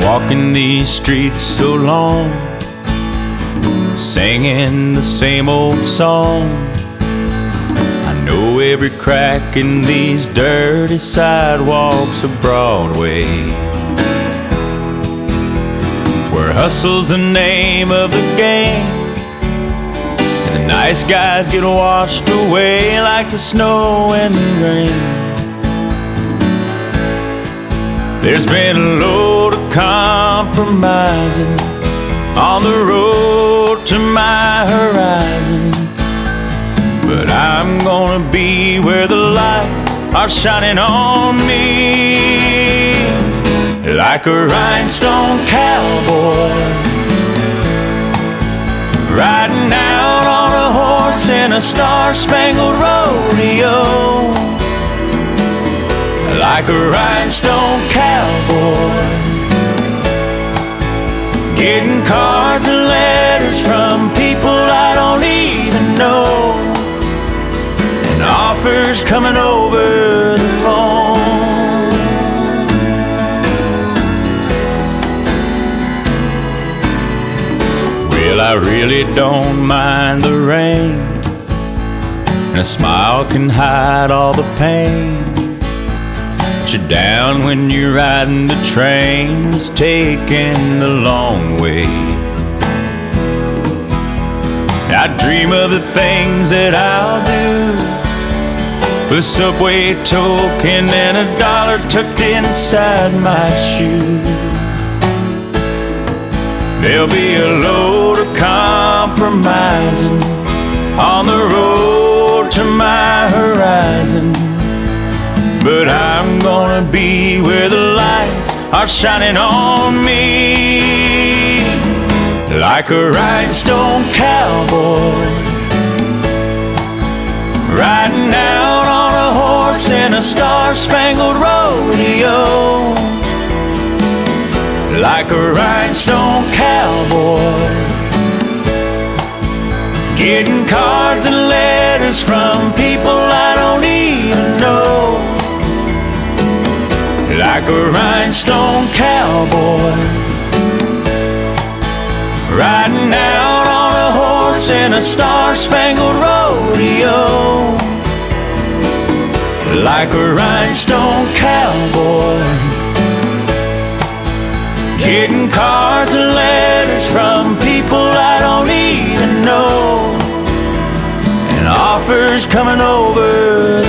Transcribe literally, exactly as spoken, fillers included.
walking these streets so long, singing the same old song. I know every crack in these dirty sidewalks of Broadway, where hustle's the name of the game, and the nice guys get washed away like the snow and the rain. There's been a load of compromising on the road to my horizon, but I'm gonna be where the lights are shining on me, like a rhinestone cowboy, riding out on a horse in a star-spangled rodeo. Like a rhinestone cowboy, getting cards and letters from people I don't even know, and offers coming over the phone. Well, I really don't mind the rain, and a smile can hide all the pain. You're down when you're riding the trains, taking the long way. I dream of the things that I'll do, with a subway token and a dollar tucked inside my shoe. There'll be a load of compromising on the road to my horizon, but I'm gonna be where the lights are shining on me, like a rhinestone cowboy, riding out on a horse in a star-spangled rodeo. Like a rhinestone cowboy, getting cards and letters from people I don't even know. Like a rhinestone cowboy, riding out on a horse in a star-spangled rodeo. Like a rhinestone cowboy, getting cards and letters from people I don't even know, and offers coming over